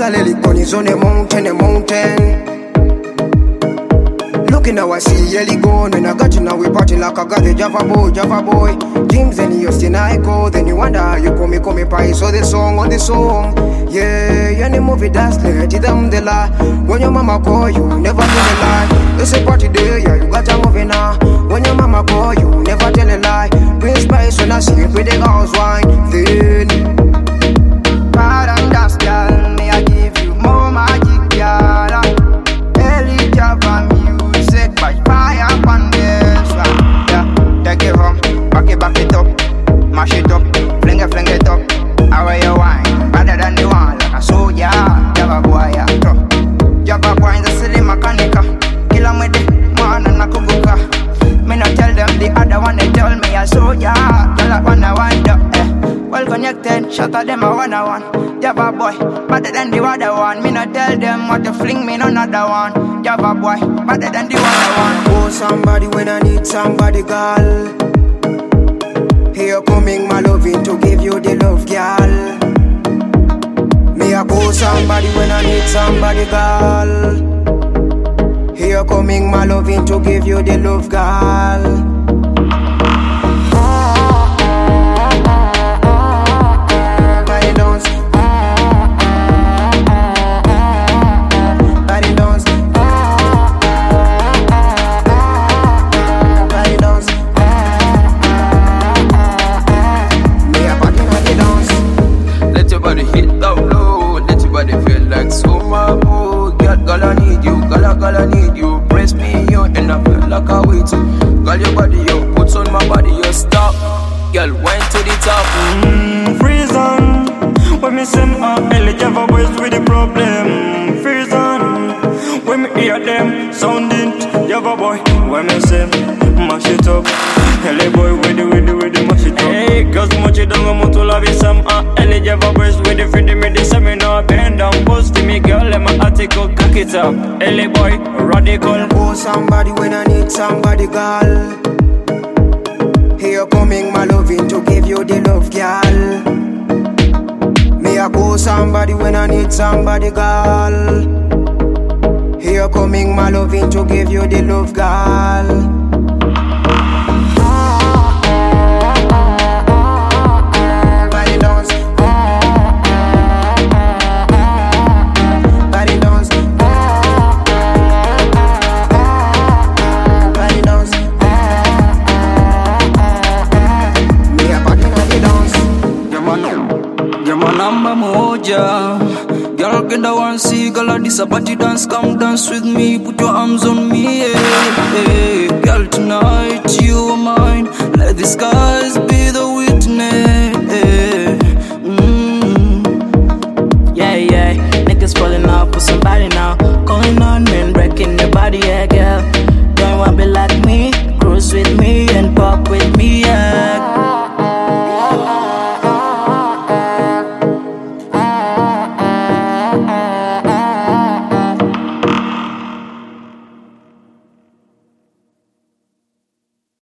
Lily Connie's on the mountain, the mountain. Looking how I see Ellie gone. When I got you now, we party like I got the Java boy, Java boy. James and Justin I go. Then you wonder how you come me price. So the song on the song. Yeah, you any movie that's let it them the lie. When your mama call you, never tell a lie. It's a party day, yeah, you got a movie now. When your mama call you, never tell a lie. Bring spice when I see it with the house wine. Then bad and dust, girl. May I give you more magic, girl. Ellie Java music by fire on this one. Yeah, take it home, back it up, mash it up, fling it up. How you wine, better than the one like a soldier. Java boy, yeah, tough. Java boy is a silly mechanica. Kill 'em with the man and a kubuka. Me not tell them the other one, they tell me a soldier. Tell that one I want well connected, shut at them a one. Java boy, better than the other one. Me not tell them what to fling me another one. Java boy, better than the other one. Oh, somebody when I need somebody, girl. Here coming my loving to give you the love, girl. Me a call somebody when I need somebody, girl. Here coming my loving to give you the love, girl. Girl, I need you, press me, you, and I feel like I wait. Girl, your body, you, put on my body, you stop. Girl, went to the top. Freeze on. When me send Ellie Java boys with the problem. Freeze on. When me hear them sounding Java boy. When me say mash it up. Ellie boy with the mash it up. Hey, cause much it don't want to love you some Ellie Java boys with the freedom me the seminar. Bend down, post to me, girl, let my article cock it up. Ellie boy, radical. Oh, somebody when I need somebody, girl. Here coming my loving to give you the love, girl. Me a call somebody when I need somebody, girl. Here coming my loving to give you the love, girl. Number moja. Girl, get the one see, girl, this a party dance. Come dance with me, put your arms on me, hey. Girl, tonight you are mine. Let the skies be the witness.